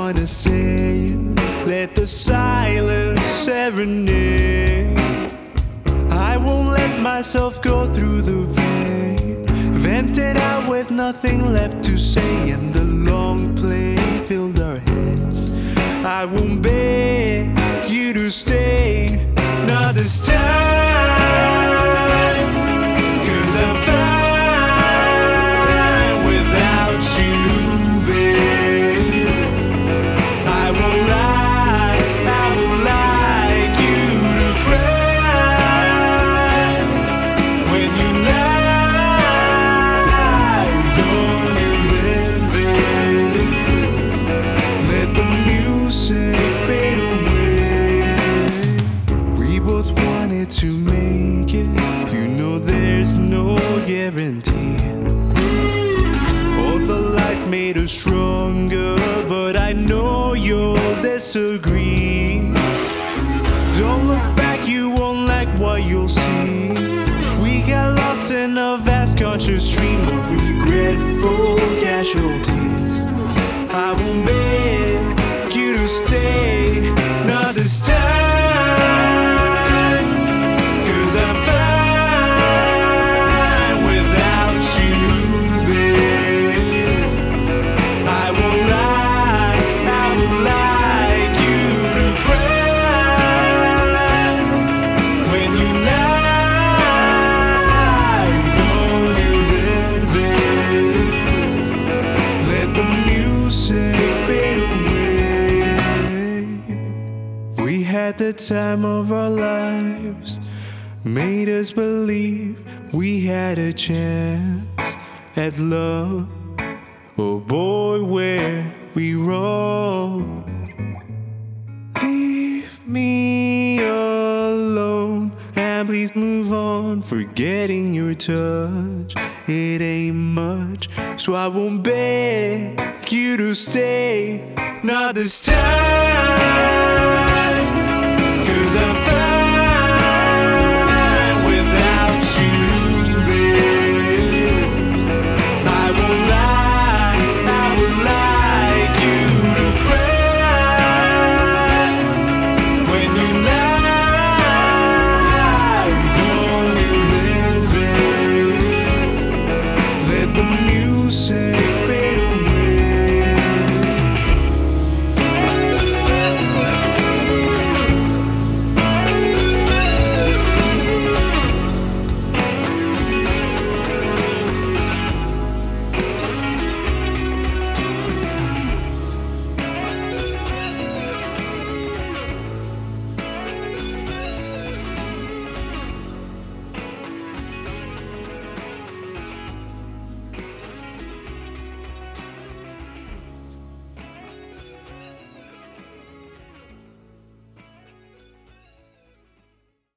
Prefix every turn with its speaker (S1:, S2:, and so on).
S1: wanna say it. Let the silence serenade. I won't let myself go through the vein. Vented out with nothing left to say, and the long play filled our heads. I won't beg you to stay, not this time, 'cause I'm fine without you, babe. I won't lie, I would like you to cry when you lie on your bed, babe. Let the music fade away. We both wanted to make it. You know there's no guarantee. All the lights made us stronger, but I know you'll disagree. Don't look back, you won't like what you'll see. We got lost in a vast conscious stream of regretful casualties. I won't beg you to stay, not this time, 'cause I'm fine without you, babe. I won't lie, I would like you to cry when you lie on your bed, babe. Let the music fade away. We had the time of our lives, made us believe we had a chance at love. Oh boy, where we wrong. Leave me alone and please move on. Forgetting your touch, it ain't much, so I won't beg you to stay, not this time, 'cause I'm